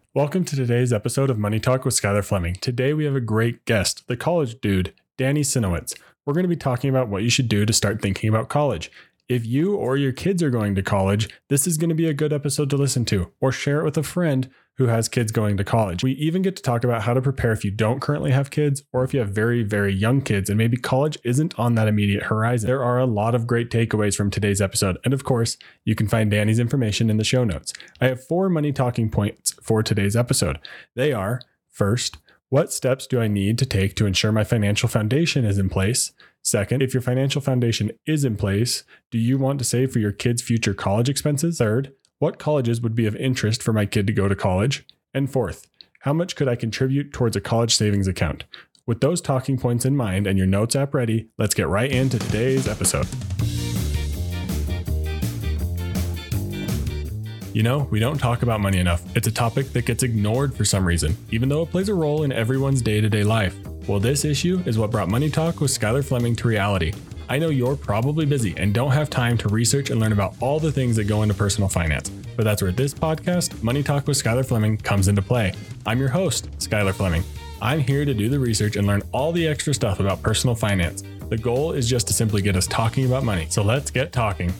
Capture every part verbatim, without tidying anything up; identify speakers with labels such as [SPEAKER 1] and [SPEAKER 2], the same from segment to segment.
[SPEAKER 1] Welcome to today's episode of Money Talk with Skylar Fleming. Today we have a great guest, the college dude, Danny Sinowitz. We're going to be talking about what you should do to start thinking about college. If you or your kids are going to college, this is going to be a good episode to listen to, or share it with a friend who has kids going to college. We even get to talk about how to prepare if you don't currently have kids, or if you have very, very young kids and maybe college isn't on that immediate horizon. There are a lot of great takeaways from today's episode. And of course, you can find Danny's information in the show notes. I have four money talking points for today's episode. They are, first, what steps do I need to take to ensure my financial foundation is in place? Second, if your financial foundation is in place, do you want to save for your kids' future college expenses? Third, what colleges would be of interest for my kid to go to college? And fourth, how much could I contribute towards a college savings account? With those talking points in mind and your notes app ready, let's get right into today's episode. You know, we don't talk about money enough. It's a topic that gets ignored for some reason, even though it plays a role in everyone's day-to-day life. Well, this issue is what brought Money Talk with Skylar Fleming to reality. I know you're probably busy and don't have time to research and learn about all the things that go into personal finance, but that's where this podcast, Money Talk with Skylar Fleming, comes into play. I'm your host, Skylar Fleming. I'm here to do the research and learn all the extra stuff about personal finance. The goal is just to simply get us talking about money. So let's get talking.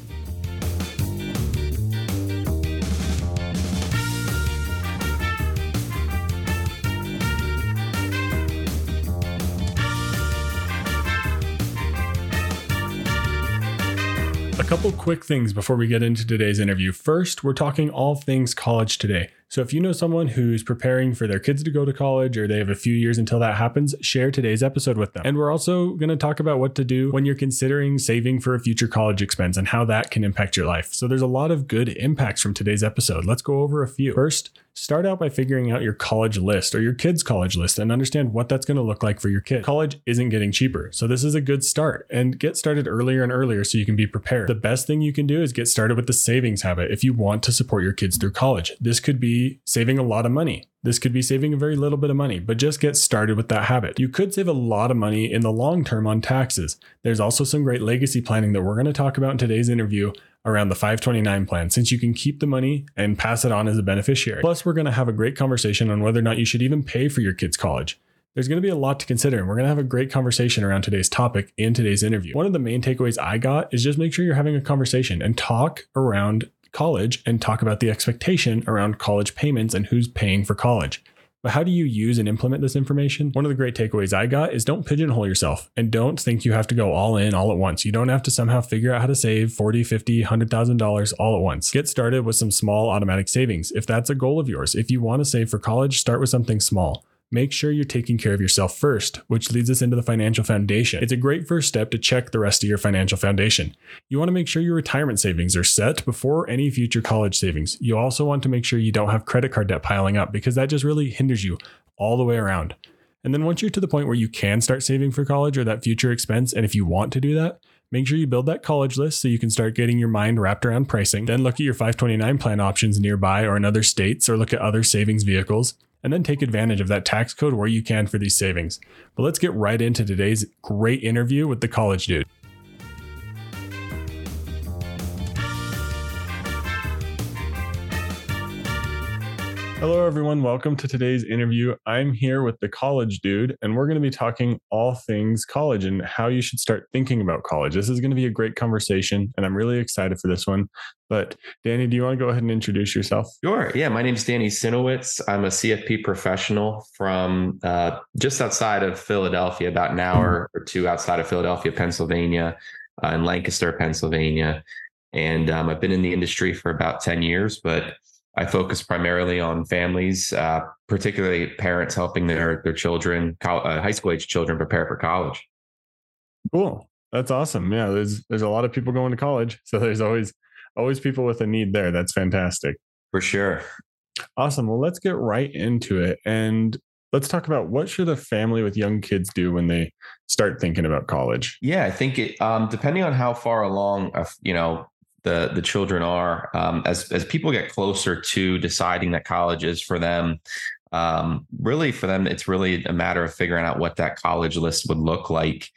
[SPEAKER 1] A couple quick things before we get into today's interview. First, we're talking all things college today. So if you know someone who's preparing for their kids to go to college, or they have a few years until that happens, share today's episode with them. And we're also going to talk about what to do when you're considering saving for a future college expense and how that can impact your life. So there's a lot of good impacts from today's episode. Let's go over a few. First, start out by figuring out your college list or your kids' college list and understand what that's going to look like for your kid. College isn't getting cheaper, so this is a good start, and get started earlier and earlier so you can be prepared. The best thing you can do is get started with the savings habit if you want to support your kids through college. This could be saving a lot of money. This could be saving a very little bit of money, but just get started with that habit. You could save a lot of money in the long term on taxes. There's also some great legacy planning that we're going to talk about in today's interview around the five twenty-nine plan, since you can keep the money and pass it on as a beneficiary. Plus, we're going to have a great conversation on whether or not you should even pay for your kids' college. There's going to be a lot to consider, and we're going to have a great conversation around today's topic in today's interview. One of the main takeaways I got is just make sure you're having a conversation and talk around college and talk about the expectation around college payments and who's paying for college. But how do you use and implement this information? One of the great takeaways I got is don't pigeonhole yourself, and don't think you have to go all in all at once. You don't have to somehow figure out how to save forty, fifty, one hundred thousand dollars all at once. Get started with some small automatic savings if that's a goal of yours. If you want to save for college, start with something small. Make sure you're taking care of yourself first, which leads us into the financial foundation. It's a great first step to check the rest of your financial foundation. You want to make sure your retirement savings are set before any future college savings. You also want to make sure you don't have credit card debt piling up, because that just really hinders you all the way around. And then once you're to the point where you can start saving for college or that future expense, and if you want to do that, make sure you build that college list so you can start getting your mind wrapped around pricing. Then look at your five twenty-nine plan options nearby or in other states, or look at other savings vehicles, and then take advantage of that tax code where you can for these savings. But let's get right into today's great interview with the college dude. Hello, everyone. Welcome to today's interview. I'm here with the college dude, and we're going to be talking all things college and how you should start thinking about college. This is going to be a great conversation, and I'm really excited for this one. But Danny, do you want to go ahead and introduce yourself?
[SPEAKER 2] Sure. Yeah, my name is Danny Sinowitz. I'm a C F P professional from uh, just outside of Philadelphia, about an hour or two outside of Philadelphia, Pennsylvania, uh, in Lancaster, Pennsylvania. And um, I've been in the industry for about ten years, but I focus primarily on families, uh, particularly parents helping their their children, co- uh, high school age children, prepare for college.
[SPEAKER 1] Cool. That's awesome. Yeah, there's there's a lot of people going to college, so there's always always people with a need there. That's fantastic.
[SPEAKER 2] For sure.
[SPEAKER 1] Awesome. Well, let's get right into it, and let's talk about what should a family with young kids do when they start thinking about college.
[SPEAKER 2] Yeah, I think it um, depending on how far along, uh, you know. the the children are, um, as as people get closer to deciding that college is for them, um, really for them, it's really a matter of figuring out what that college list would look like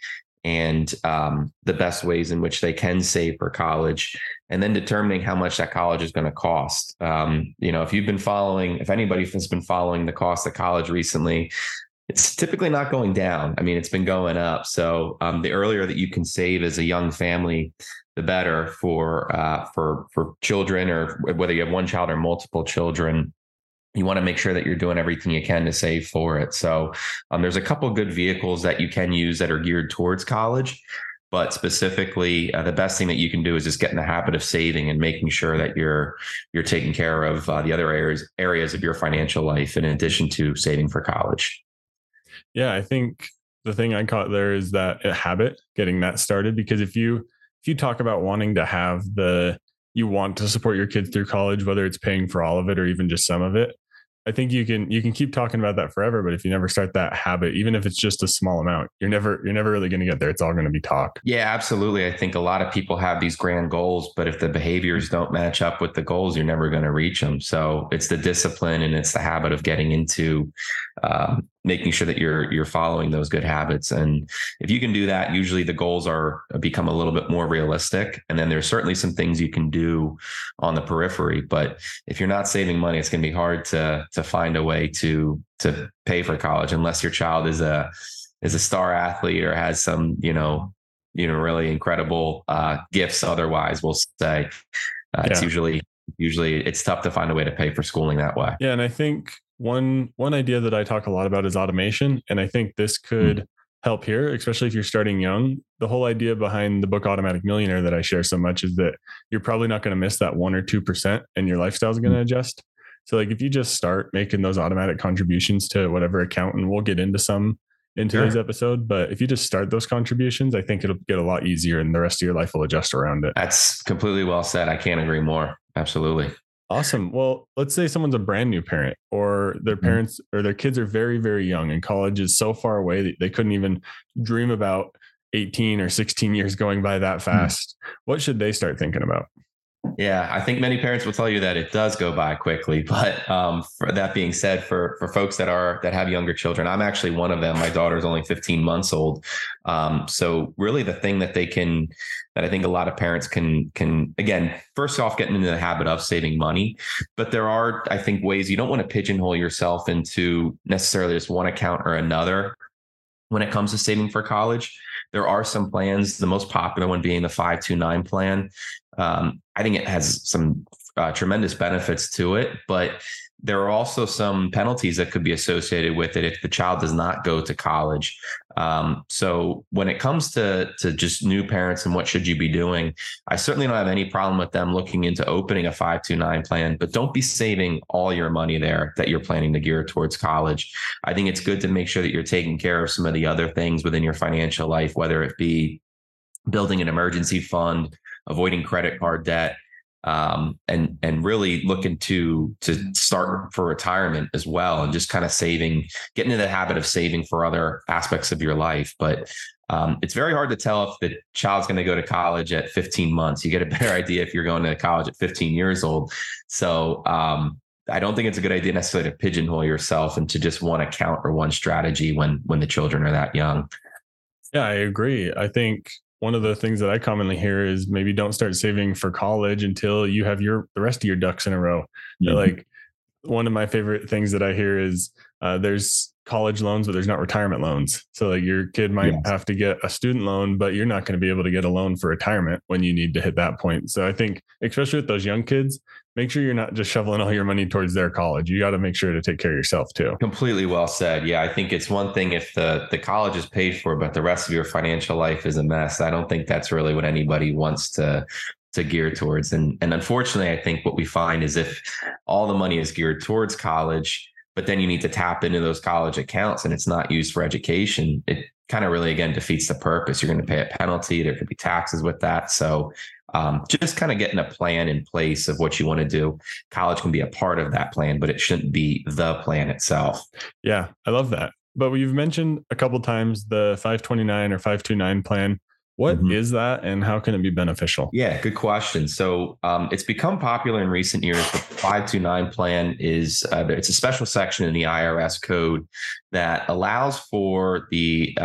[SPEAKER 2] and um, the best ways in which they can save for college, and then determining how much that college is going to cost. Um, you know, if you've been following, if anybody has been following the cost of college recently, it's typically not going down. I mean, it's been going up. So um, the earlier that you can save as a young family, the better for uh, for for children, or whether you have one child or multiple children. You want to make sure that you're doing everything you can to save for it. So um, there's a couple of good vehicles that you can use that are geared towards college. But specifically, uh, the best thing that you can do is just get in the habit of saving and making sure that you're you're taking care of uh, the other areas areas of your financial life in addition to saving for college.
[SPEAKER 1] Yeah, I think the thing I caught there is that a habit, getting that started, because if you if you talk about wanting to have the you want to support your kids through college, whether it's paying for all of it or even just some of it, I think you can you can keep talking about that forever, but if you never start that habit, even if it's just a small amount, you're never you're never really going to get there. It's all going to be talk.
[SPEAKER 2] Yeah, absolutely. I think a lot of people have these grand goals, but if the behaviors don't match up with the goals, you're never going to reach them. So it's the discipline and it's the habit of getting into um, making sure that you're you're following those good habits. And if you can do that, usually the goals are become a little bit more realistic. And then there's certainly some things you can do on the periphery. But if you're not saving money, it's going to be hard to to find a way to to pay for college, unless your child is a is a star athlete or has some, you know, you know, really incredible uh, gifts. Otherwise, we'll say uh, it's
[SPEAKER 1] Yeah.
[SPEAKER 2] usually usually it's tough to find a way to pay for schooling that way.
[SPEAKER 1] Yeah, and I think one one idea that I talk a lot about is automation, and I think this could mm. help here, especially if you're starting young. The whole idea behind the book Automatic Millionaire that I share so much is that you're probably not going to miss that one or two percent, and your lifestyle is going to adjust. So, like, if you just start making those automatic contributions to whatever account, and we'll get into some in today's sure. episode, but if you just start those contributions, I think it'll get a lot easier, and the rest of your life will adjust around it.
[SPEAKER 2] That's completely well said. I can't agree more. Absolutely.
[SPEAKER 1] Awesome. Well, let's say someone's a brand new parent, or their parents or their kids are very, very young, and college is so far away that they couldn't even dream about eighteen or sixteen years going by that fast. Mm-hmm. What should they start thinking about?
[SPEAKER 2] Yeah, I think many parents will tell you that it does go by quickly. But um, for that being said, for for folks that are that have younger children, I'm actually one of them. My daughter's only fifteen months old. Um, so really the thing that they can, that I think a lot of parents can, can again, first off, getting into the habit of saving money. But there are, I think, ways you don't want to pigeonhole yourself into necessarily just one account or another when it comes to saving for college. There are some plans, the most popular one being the five two nine plan. Um, I think it has some uh, tremendous benefits to it, but there are also some penalties that could be associated with it if the child does not go to college. Um, so when it comes to, to just new parents and what should you be doing, I certainly don't have any problem with them looking into opening a five two nine plan, but don't be saving all your money there that you're planning to gear towards college. I think it's good to make sure that you're taking care of some of the other things within your financial life, whether it be building an emergency fund, avoiding credit card debt, um, and and really looking to to start for retirement as well, and just kind of saving, getting into the habit of saving for other aspects of your life. But um, it's very hard to tell if the child's going to go to college at fifteen months. You get a better idea if you're going to college at fifteen years old. So um, I don't think it's a good idea necessarily to pigeonhole yourself into just one account or one strategy when when the children are that young.
[SPEAKER 1] Yeah, I agree. I think one of the things that I commonly hear is maybe don't start saving for college until you have your the rest of your ducks in a row. Mm-hmm. Like, one of my favorite things that I hear is uh, there's college loans, but there's not retirement loans. So like your kid might yes. have to get a student loan, but you're not going to be able to get a loan for retirement when you need to hit that point. So I think, especially with those young kids, make sure you're not just shoveling all your money towards their college. You got to make sure to take care of yourself too.
[SPEAKER 2] Completely well said. Yeah, I think it's one thing if the, the college is paid for, but the rest of your financial life is a mess. I don't think that's really what anybody wants to to gear towards. And, and unfortunately, I think what we find is if all the money is geared towards college, but then you need to tap into those college accounts and it's not used for education, it kind of really, again, defeats the purpose. You're going to pay a penalty. There could be taxes with that. So um, just kind of getting a plan in place of what you want to do. College can be a part of that plan, but it shouldn't be the plan itself.
[SPEAKER 1] Yeah, I love that. But you've mentioned a couple of times the five twenty-nine or five two nine plan. What mm-hmm. is that, and how can it be beneficial?
[SPEAKER 2] Yeah, good question. So um, it's become popular in recent years. The five two nine plan is uh, it's a special section in the I R S code that allows for the uh,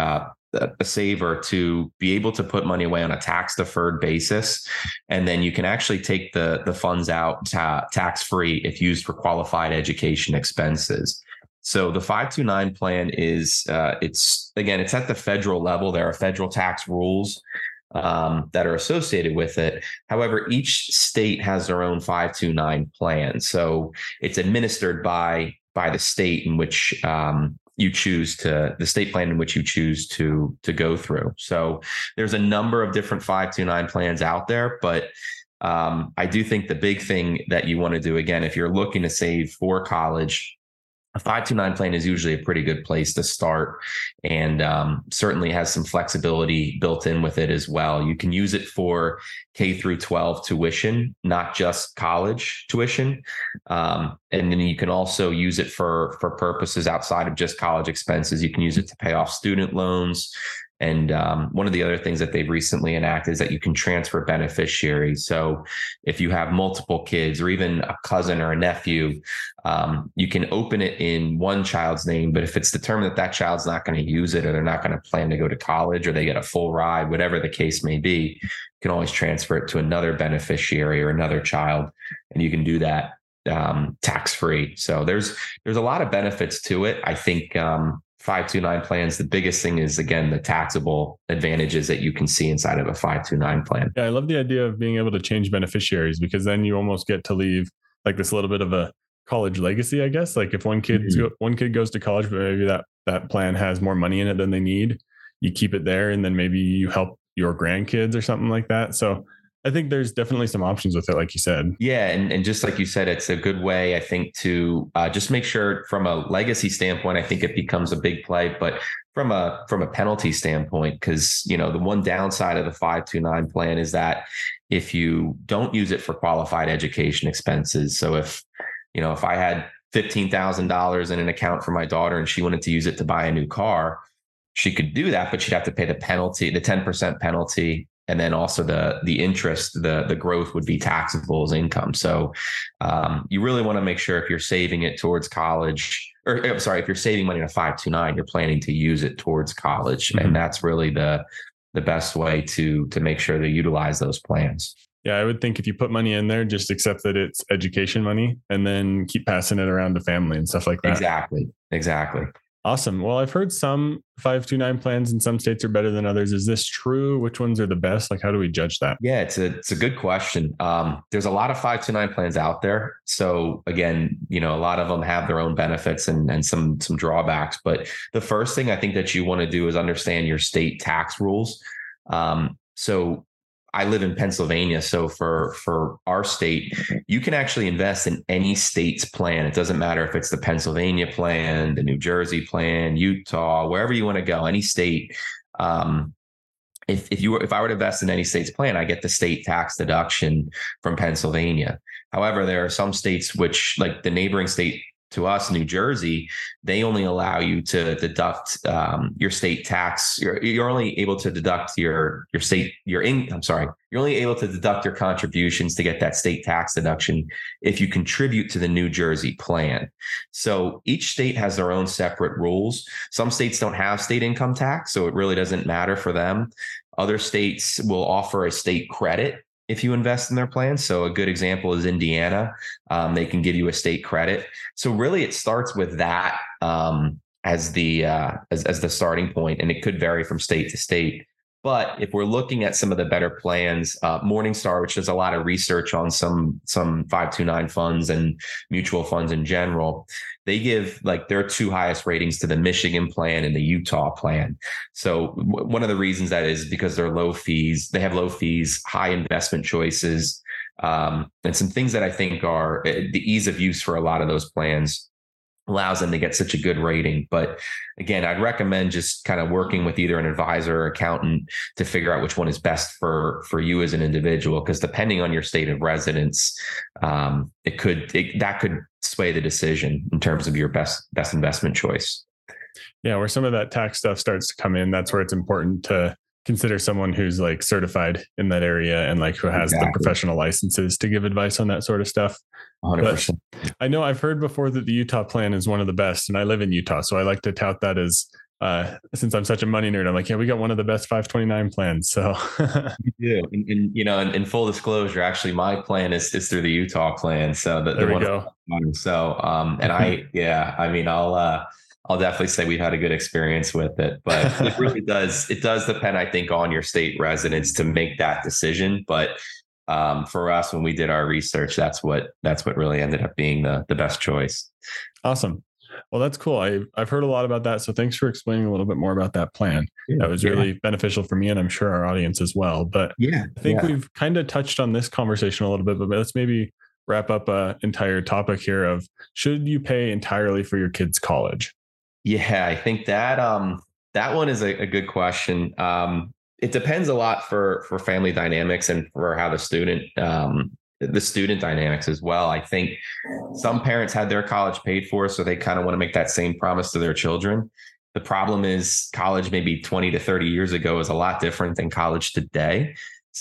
[SPEAKER 2] a saver to be able to put money away on a tax deferred basis. And then you can actually take the, the funds out ta- tax free if used for qualified education expenses. So the five two nine plan is, uh, it's, again, it's at the federal level. There are federal tax rules um, that are associated with it. However, each state has their own five two nine plan. So it's administered by, by the state in which um, you choose to, the state plan in which you choose to, to go through. So there's a number of different five two nine plans out there, but um, I do think the big thing that you want to do, again, if you're looking to save for college, a five two nine plan is usually a pretty good place to start, and um, certainly has some flexibility built in with it as well. You can use it for K through twelve tuition, not just college tuition. Um, and then you can also use it for, for purposes outside of just college expenses. You can use it to pay off student loans. And um, one of the other things that they've recently enacted is that you can transfer beneficiaries. So if you have multiple kids or even a cousin or a nephew, um, you can open it in one child's name. But if it's determined that that child's not going to use it, or they're not going to plan to go to college, or they get a full ride, whatever the case may be, you can always transfer it to another beneficiary or another child. And you can do that um, tax-free. So there's there's a lot of benefits to it. I think um, five two nine plans, the biggest thing is, again, the taxable advantages that you can see inside of a five two nine plan.
[SPEAKER 1] Yeah, I love the idea of being able to change beneficiaries, because then you almost get to leave like this little bit of a college legacy, I guess. Like if one kid mm-hmm. one kid goes to college, but maybe that that plan has more money in it than they need, you keep it there, and then maybe you help your grandkids or something like that. So I think there's definitely some options with it, like you said.
[SPEAKER 2] Yeah. And, and just like you said, it's a good way, I think, to uh, just make sure from a legacy standpoint, I think it becomes a big play, but from a, from a penalty standpoint, because, you know, the one downside of the five two nine plan is that if you don't use it for qualified education expenses, so if, you know, if I had fifteen thousand dollars in an account for my daughter and she wanted to use it to buy a new car, she could do that, but she'd have to pay the penalty, the ten percent penalty. And then also the the interest, the the growth would be taxable as income. So um, you really want to make sure if you're saving it towards college, or I'm sorry, if you're saving money in a five two nine, you're planning to use it towards college, mm-hmm. and that's really the the best way to to make sure to utilize those plans.
[SPEAKER 1] Yeah, I would think if you put money in there, just accept that it's education money, and then keep passing it around to family and stuff like that.
[SPEAKER 2] Exactly. Exactly.
[SPEAKER 1] Awesome. Well, I've heard some five two nine plans in some states are better than others. Is this true? Which ones are the best? Like, how do we judge that?
[SPEAKER 2] Yeah, it's a, it's a good question. Um, there's a lot of five two nine plans out there. So again, you know, a lot of them have their own benefits and, and some, some drawbacks. But the first thing I think that you want to do is understand your state tax rules. Um, so I live in Pennsylvania. So for, for our state, you can actually invest in any state's plan. It doesn't matter if it's the Pennsylvania plan, the New Jersey plan, Utah, wherever you want to go, any state. Um, if, if you were, if I were to invest in any state's plan, I get the state tax deduction from Pennsylvania. However, there are some states which, like the neighboring state to us, New Jersey, they only allow you to deduct um, your state tax. You're, you're only able to deduct your your state your in. I'm sorry, you're only able to deduct your contributions to get that state tax deduction if you contribute to the New Jersey plan. So each state has their own separate rules. Some states don't have state income tax, so it really doesn't matter for them. Other states will offer a state credit if you invest in their plan. So a good example is Indiana. Um, they can give you a state credit. So really it starts with that um, as the uh, as, as the starting point, and it could vary from state to state. But if we're looking at some of the better plans, uh, Morningstar, which does a lot of research on some some five two nine funds and mutual funds in general, they give like their two highest ratings to the Michigan plan and the Utah plan. So w- one of the reasons that is because they're low fees. They have low fees, high investment choices, um, and some things that I think are the ease of use for a lot of those plans allows them to get such a good rating. But again, I'd recommend just kind of working with either an advisor or accountant to figure out which one is best for, for you as an individual, because depending on your state of residence, um, it could, it, that could sway the decision in terms of your best, best investment choice.
[SPEAKER 1] Yeah. Where some of that tax stuff starts to come in, that's where it's important to consider someone who's like certified in that area and like who has exactly. the professional licenses to give advice on that sort of stuff.
[SPEAKER 2] one hundred percent.
[SPEAKER 1] But I know I've heard before that the Utah plan is one of the best, and I live in Utah, so I like to tout that as uh, since I'm such a money nerd, I'm like, yeah, we got one of the best five twenty-nine plans. So
[SPEAKER 2] Yeah, and, and you know, in, in full disclosure, actually, my plan is is through the Utah plan. So the,
[SPEAKER 1] there
[SPEAKER 2] the
[SPEAKER 1] we
[SPEAKER 2] one.
[SPEAKER 1] go.
[SPEAKER 2] So um, and I yeah, I mean, I'll uh, I'll definitely say we've had a good experience with it, but it really does it does depend, I think, on your state residence to make that decision. But um, for us, when we did our research, that's what that's what really ended up being the the best choice.
[SPEAKER 1] Awesome. Well, that's cool. I, I've heard a lot about that. So thanks for explaining a little bit more about that plan.
[SPEAKER 2] Yeah,
[SPEAKER 1] that was
[SPEAKER 2] yeah.
[SPEAKER 1] really beneficial for me and I'm sure our audience as well. But
[SPEAKER 2] yeah,
[SPEAKER 1] I think
[SPEAKER 2] yeah.
[SPEAKER 1] we've kind of touched on this conversation a little bit, but let's maybe wrap up an entire topic here of should you pay entirely for your kids' college?
[SPEAKER 2] Yeah, I think that um, that one is a, a good question. Um, it depends a lot for for family dynamics and for how the student um, the student dynamics as well. I think some parents had their college paid for, so they kind of want to make that same promise to their children. The problem is college maybe twenty to thirty years ago is a lot different than college today.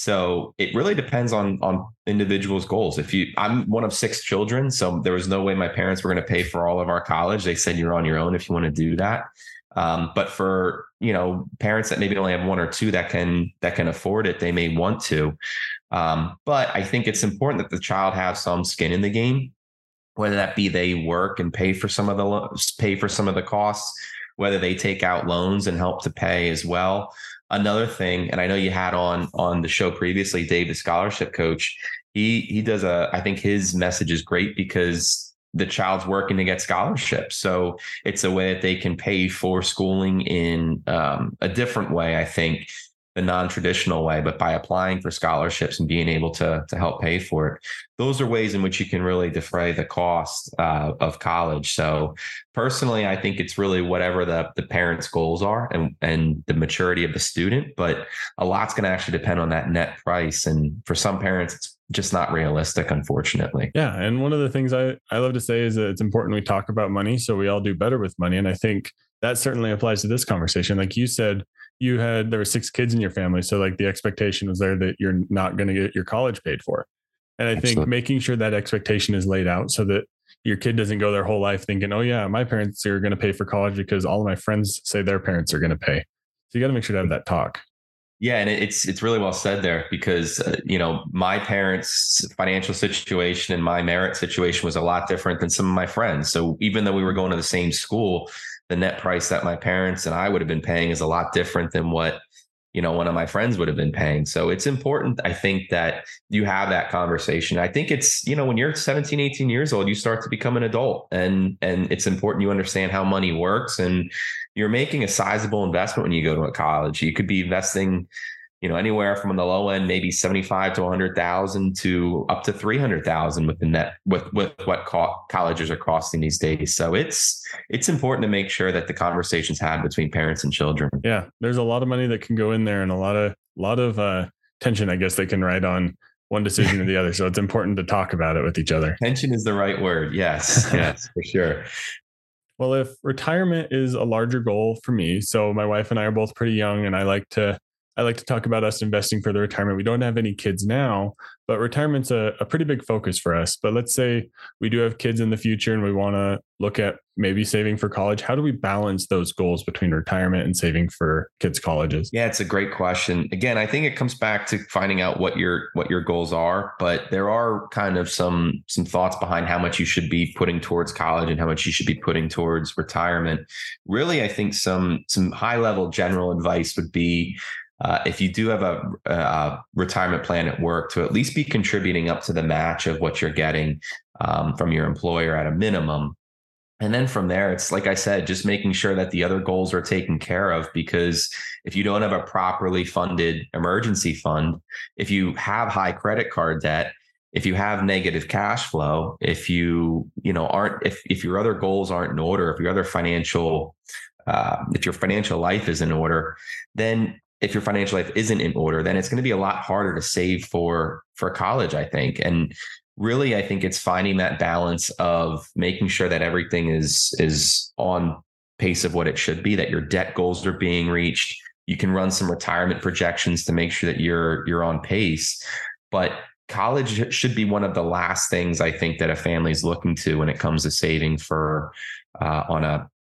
[SPEAKER 2] So it really depends on on individuals' goals. If you, I'm one of six children, so there was no way my parents were going to pay for all of our college. They said you're on your own if you want to do that. Um, but for, you know, parents that maybe only have one or two that can that can afford it, they may want to. Um, but I think it's important that the child have some skin in the game, whether that be they work and pay for some of the lo- pay for some of the costs, whether they take out loans and help to pay as well. Another thing, and I know you had on on the show previously, Dave, the scholarship coach, he he does a, I think his message is great because the child's working to get scholarships. So it's a way that they can pay for schooling in um, a different way, I think, the non-traditional way, but by applying for scholarships and being able to, to help pay for it. Those are ways in which you can really defray the cost uh, of college. So personally, I think it's really whatever the, the parents' goals are and, and the maturity of the student, but a lot's going to actually depend on that net price. And for some parents, it's just not realistic, unfortunately.
[SPEAKER 1] Yeah. And one of the things I, I love to say is that it's important we talk about money so we all do better with money. And I think that certainly applies to this conversation. Like you said, you had, there were six kids in your family. So like the expectation was there that you're not going to get your college paid for. And I Absolutely. think making sure that expectation is laid out so that your kid doesn't go their whole life thinking, oh yeah, my parents are going to pay for college because all of my friends say their parents are going to pay. So you got to make sure to have that talk.
[SPEAKER 2] Yeah, and it's it's really well said there because, uh, you know, my parents' financial situation and my merit situation was a lot different than some of my friends. So even though we were going to the same school, the net price that my parents and I would have been paying is a lot different than what, you know, one of my friends would have been paying. So it's important, I think, that you have that conversation. I think it's, you know, when you're seventeen, eighteen years old, you start to become an adult, and and it's important you understand how money works, and you're making a sizable investment when you go to a college. You could be investing, you know, anywhere from the low end, maybe seventy-five to one hundred thousand to up to three hundred thousand with the net, with, with what co- colleges are costing these days. So it's, it's important to make sure that the conversation's had between parents and children.
[SPEAKER 1] Yeah. There's a lot of money that can go in there and a lot of, lot of uh, tension, I guess they can write on one decision or the other. So it's important to talk about it with each other.
[SPEAKER 2] Tension is the right word. Yes. Yes, for sure.
[SPEAKER 1] Well, if retirement is a larger goal for me, so my wife and I are both pretty young and I like to, I like to talk about us investing for the retirement. We don't have any kids now, but retirement's a, a pretty big focus for us. But let's say we do have kids in the future and we want to look at maybe saving for college. How do we balance those goals between retirement and saving for kids' colleges?
[SPEAKER 2] Yeah, it's a great question. Again, I think it comes back to finding out what your what your goals are, but there are kind of some some thoughts behind how much you should be putting towards college and how much you should be putting towards retirement. Really, I think some some high level general advice would be, Uh, if you do have a, a retirement plan at work, to at least be contributing up to the match of what you're getting um, from your employer at a minimum. And then from there, it's like I said, just making sure that the other goals are taken care of, because if you don't have a properly funded emergency fund, if you have high credit card debt, if you have negative cash flow, if you, you know, aren't, if, if your other goals aren't in order, if your other financial, uh, if your financial life is in order, then if your financial life isn't in order, then it's going to be a lot harder to save for, for college, I think. And really, I think it's finding that balance of making sure that everything is, is on pace of what it should be, that your debt goals are being reached. You can run some retirement projections to make sure that you're, you're on pace, but college should be one of the last things I think that a family is looking to when it comes to saving for, uh, on a,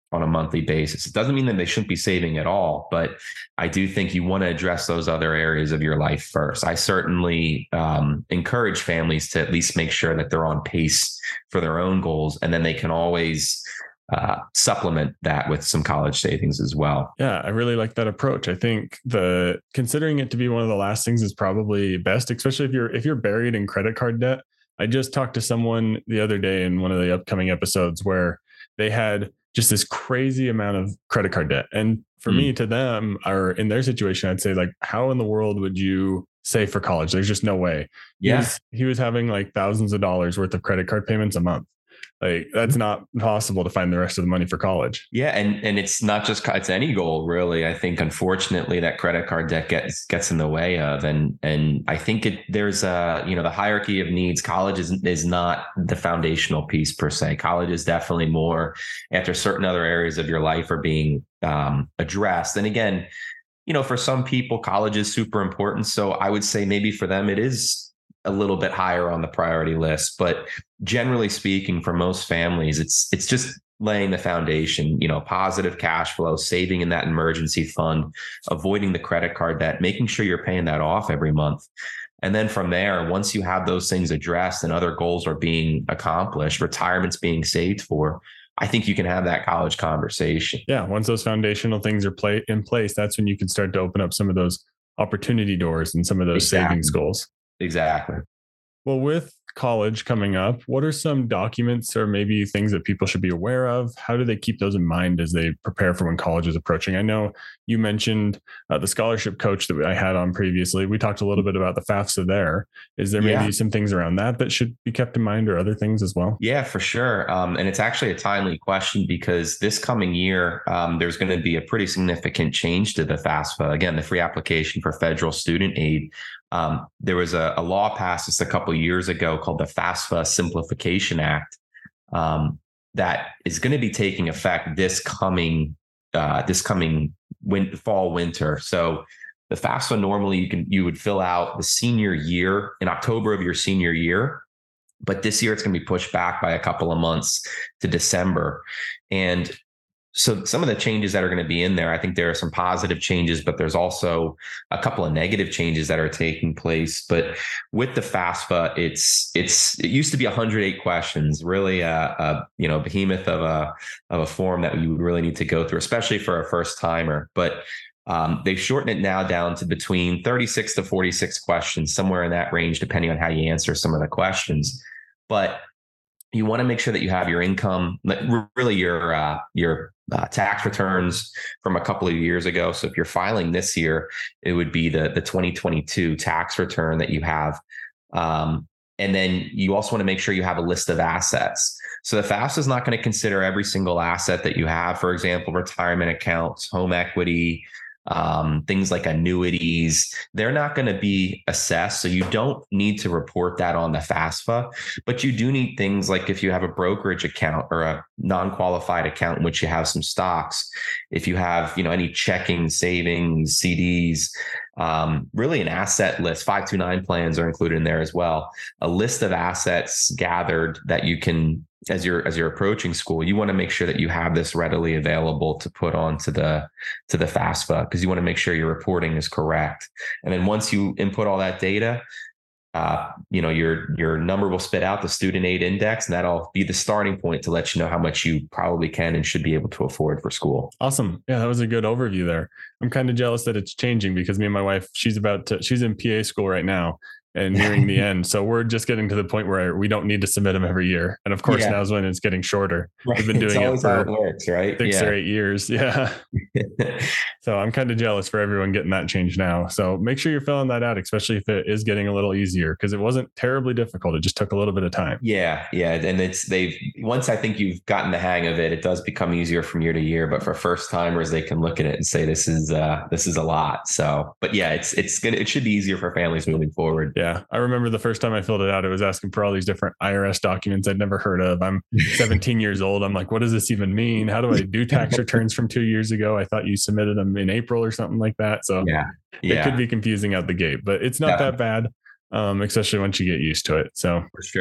[SPEAKER 2] on a monthly basis. It doesn't mean that they shouldn't be saving at all, but I do think you want to address those other areas of your life first. I certainly um, encourage families to at least make sure that they're on pace for their own goals, and then they can always uh, supplement that with some college savings as well.
[SPEAKER 1] Yeah, I really like that approach. I think the considering it to be one of the last things is probably best, especially if you're if you're buried in credit card debt. I just talked to someone the other day in one of the upcoming episodes where they had just this crazy amount of credit card debt. And for mm. me, to them, or in their situation, I'd say, like, how in the world would you save for college? There's just no way.
[SPEAKER 2] Yeah.
[SPEAKER 1] He was, he was having like thousands of dollars worth of credit card payments a month. Like, that's not possible to find the rest of the money for college.
[SPEAKER 2] Yeah. And, and it's not just, it's any goal, really. I think, unfortunately, that credit card debt gets, gets in the way of, and, and I think it, there's a, you know, the hierarchy of needs. College is, is not the foundational piece per se. College is definitely more after certain other areas of your life are being um, addressed. And again, you know, for some people, college is super important. So I would say maybe for them, it is a little bit higher on the priority list, but generally speaking, for most families, it's it's just laying the foundation, you know, positive cash flow, saving in that emergency fund, avoiding the credit card debt, making sure you're paying that off every month. And then from there, once you have those things addressed and other goals are being accomplished, retirement's being saved for, I think you can have that college conversation.
[SPEAKER 1] Yeah. Once those foundational things are play, in place, that's when you can start to open up some of those opportunity doors and some of those
[SPEAKER 2] Exactly.
[SPEAKER 1] savings goals.
[SPEAKER 2] Exactly.
[SPEAKER 1] Well, with college coming up, what are some documents or maybe things that people should be aware of? How do they keep those in mind as they prepare for when college is approaching? I know you mentioned uh, the scholarship coach that I had on previously. We talked a little bit about the FAFSA there. Is there maybe yeah. some things around that that should be kept in mind, or other things as well?
[SPEAKER 2] Yeah, for sure. Um, and it's actually a timely question, because this coming year, um, there's going to be a pretty significant change to the FAFSA. Again, the free application for federal student aid. Um, there was a, a law passed just a couple of years ago called the FAFSA Simplification Act um, that is going to be taking effect this coming uh, this coming win- fall winter. So the FAFSA, normally you can you would fill out the senior year in October of your senior year, but this year it's going to be pushed back by a couple of months to December. And so some of the changes that are going to be in there, I think there are some positive changes, but there's also a couple of negative changes that are taking place. But with the FAFSA, it's it's it used to be one hundred eight questions, really a, a you know behemoth of a of a form that you would really need to go through, especially for a first timer. But um, they've shortened it now down to between thirty-six to forty-six questions, somewhere in that range, depending on how you answer some of the questions. But you want to make sure that you have your income, really your uh, your uh, tax returns from a couple of years ago. So if you're filing this year, it would be the the twenty twenty-two tax return that you have. Um, and then you also want to make sure you have a list of assets. So the FAFSA is not going to consider every single asset that you have. For example, retirement accounts, home equity, Um, things like annuities, they're not going to be assessed. So you don't need to report that on the FAFSA, but you do need things like if you have a brokerage account or a non-qualified account in which you have some stocks, if you have, you know, any checking, savings, C Ds, um, really an asset list, five two nine plans are included in there as well. A list of assets gathered that you can, as you're as you're approaching school, you want to make sure that you have this readily available to put onto the to the FAFSA, because you want to make sure your reporting is correct. And then once you input all that data, uh, you know your your number will spit out the student aid index, and that'll be the starting point to let you know how much you probably can and should be able to afford for school.
[SPEAKER 1] Awesome. Yeah, that was a good overview there. I'm kind of jealous that it's changing, because me and my wife, she's about to she's in P A school right now and nearing the end. So we're just getting to the point where we don't need to submit them every year. And of course, yeah. now is when it's getting shorter.
[SPEAKER 2] Right.
[SPEAKER 1] We've been doing it for
[SPEAKER 2] it works, right?
[SPEAKER 1] six
[SPEAKER 2] yeah.
[SPEAKER 1] or eight years. Yeah. So I'm kind of jealous for everyone getting that change now. So make sure you're filling that out, especially if it is getting a little easier, because it wasn't terribly difficult. It just took a little bit of time.
[SPEAKER 2] Yeah. Yeah. And it's, they've, once I think you've gotten the hang of it, it does become easier from year to year, but for first timers, they can look at it and say, this is, uh, this is a lot. So, but yeah, it's, it's good. It should be easier for families moving forward.
[SPEAKER 1] Yeah. I remember the first time I filled it out, it was asking for all these different I R S documents I'd never heard of. I'm seventeen years old. I'm like, what does this even mean? How do I do tax returns from two years ago? I thought you submitted them in April or something like that. So
[SPEAKER 2] yeah, yeah.
[SPEAKER 1] it could be confusing out the gate, but it's not yeah. that bad, um, especially once you get used to it. So
[SPEAKER 2] for sure.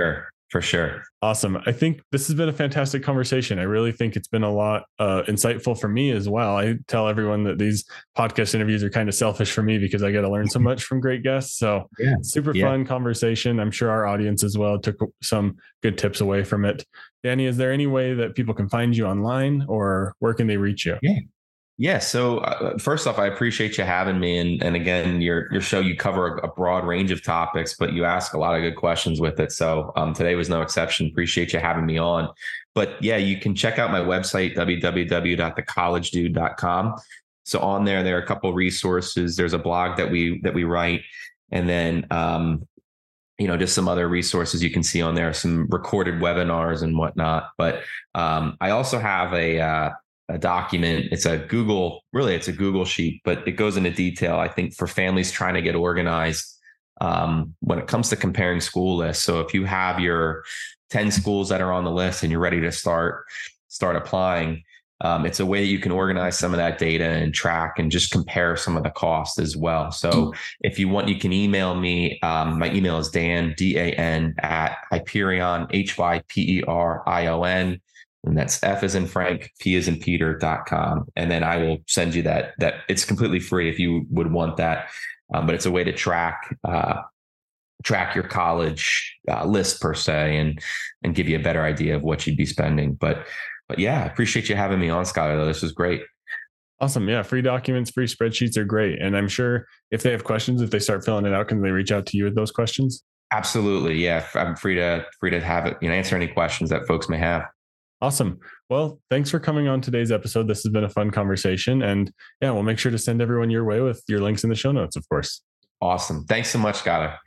[SPEAKER 2] For sure.
[SPEAKER 1] Awesome. I think this has been a fantastic conversation. I really think it's been a lot uh, insightful for me as well. I tell everyone that these podcast interviews are kind of selfish for me because I get to learn so much from great guests. So yeah, super yeah. fun conversation. I'm sure our audience as well took some good tips away from it. Danny, is there any way that people can find you online, or where can they reach you?
[SPEAKER 2] Yeah. Yeah. So uh, first off, I appreciate you having me. And, and again, your, your show, you cover a, a broad range of topics, but you ask a lot of good questions with it. So um, today was no exception. Appreciate you having me on. But yeah, you can check out my website, w w w dot the college dude dot com. So on there, there are a couple of resources. There's a blog that we, that we write. And then, um, you know, just some other resources you can see on there, some recorded webinars and whatnot. But um, I also have a, uh, a document. It's a Google, really, it's a Google sheet, but it goes into detail, I think, for families trying to get organized um, when it comes to comparing school lists. So if you have your ten schools that are on the list and you're ready to start, start applying, um, it's a way that you can organize some of that data and track and just compare some of the costs as well. So if you want, you can email me. Um, my email is Dan, D A N, at Hyperion, H Y P E R I O N. And that's F as in Frank, P as in Peter dot com. And then I will send you that, that it's completely free if you would want that. Um, but it's a way to track, uh, track your college uh, list per se, and, and give you a better idea of what you'd be spending. But, but yeah, I appreciate you having me on, Skylar. This was great.
[SPEAKER 1] Awesome. Yeah. Free documents, free spreadsheets are great. And I'm sure if they have questions, if they start filling it out, can they reach out to you with those questions?
[SPEAKER 2] Absolutely. Yeah. I'm free to, free to have it, you know, answer any questions that folks may have.
[SPEAKER 1] Awesome. Well, thanks for coming on today's episode. This has been a fun conversation, and yeah, we'll make sure to send everyone your way with your links in the show notes, of course.
[SPEAKER 2] Awesome. Thanks so much, Skylar.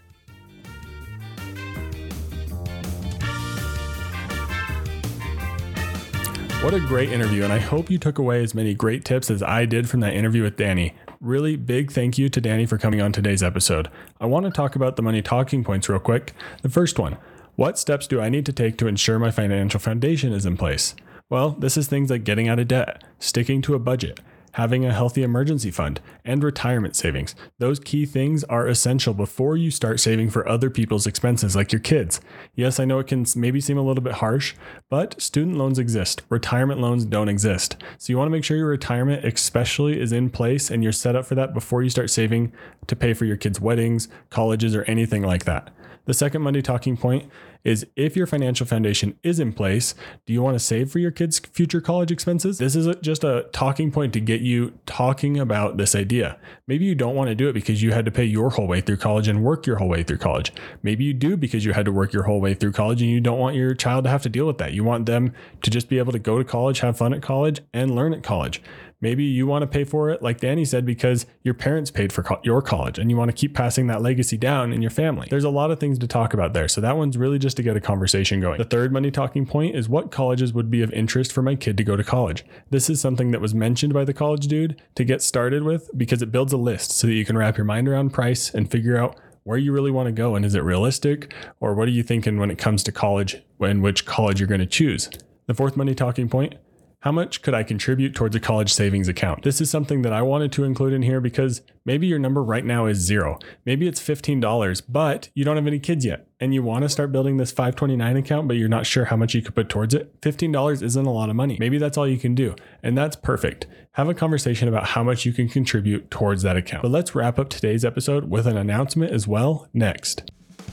[SPEAKER 1] What a great interview. And I hope you took away as many great tips as I did from that interview with Danny. Really big thank you to Danny for coming on today's episode. I want to talk about the money talking points real quick. The first one: what steps do I need to take to ensure my financial foundation is in place? Well, this is things like getting out of debt, sticking to a budget, having a healthy emergency fund, and retirement savings. Those key things are essential before you start saving for other people's expenses like your kids. Yes, I know it can maybe seem a little bit harsh, but student loans exist. Retirement loans don't exist. So you want to make sure your retirement especially is in place and you're set up for that before you start saving to pay for your kids' weddings, colleges, or anything like that. The second Monday talking point is, if your financial foundation is in place, do you want to save for your kids' future college expenses? This is just a talking point to get you talking about this idea. Maybe you don't want to do it because you had to pay your whole way through college and work your whole way through college. Maybe you do because you had to work your whole way through college and you don't want your child to have to deal with that. You want them to just be able to go to college, have fun at college, and learn at college. Maybe you want to pay for it, like Danny said, because your parents paid for co- your college and you want to keep passing that legacy down in your family. There's a lot of things to talk about there. So that one's really just to get a conversation going. The third money talking point is, what colleges would be of interest for my kid to go to college? This is something that was mentioned by the college dude to get started with, because it builds a list so that you can wrap your mind around price and figure out where you really want to go. And is it realistic? Or what are you thinking when it comes to college, and which college you're going to choose? The fourth money talking point: how much could I contribute towards a college savings account? This is something that I wanted to include in here because maybe your number right now is zero. Maybe it's fifteen dollars, but you don't have any kids yet and you want to start building this five twenty-nine account, but you're not sure how much you could put towards it. fifteen dollars isn't a lot of money. Maybe that's all you can do, and that's perfect. Have a conversation about how much you can contribute towards that account. But let's wrap up today's episode with an announcement as well next.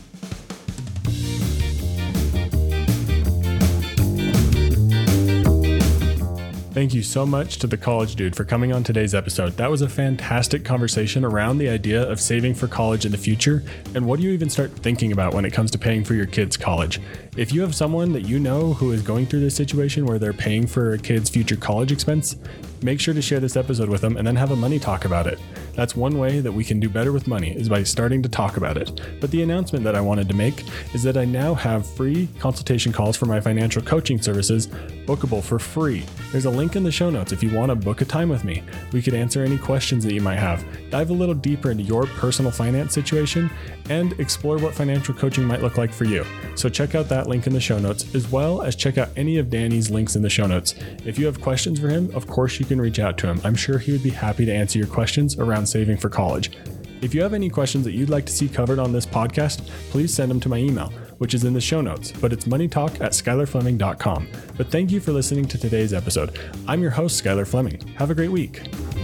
[SPEAKER 1] Thank you so much to the College Dude for coming on today's episode. That was a fantastic conversation around the idea of saving for college in the future, and what do you even start thinking about when it comes to paying for your kids' college. If you have someone that you know who is going through this situation where they're paying for a kid's future college expense, make sure to share this episode with them and then have a money talk about it. That's one way that we can do better with money, is by starting to talk about it. But the announcement that I wanted to make is that I now have free consultation calls for my financial coaching services, bookable for free. There's a link in the show notes if you want to book a time with me. We could answer any questions that you might have, dive a little deeper into your personal finance situation, and explore what financial coaching might look like for you. So check out that link in the show notes, as well as check out any of Danny's links in the show notes. If you have questions for him, of course you can reach out to him. I'm sure he would be happy to answer your questions around saving for college. If you have any questions that you'd like to see covered on this podcast, please send them to my email, which is in the show notes, but it's moneytalk at skylar fleming dot com. But thank you for listening to today's episode. I'm your host, Skylar Fleming. Have a great week.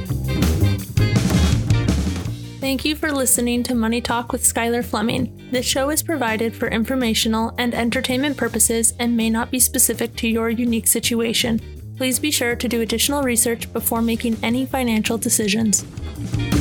[SPEAKER 3] Thank you for listening to Money Talk with Skylar Fleming. This show is provided for informational and entertainment purposes and may not be specific to your unique situation. Please be sure to do additional research before making any financial decisions.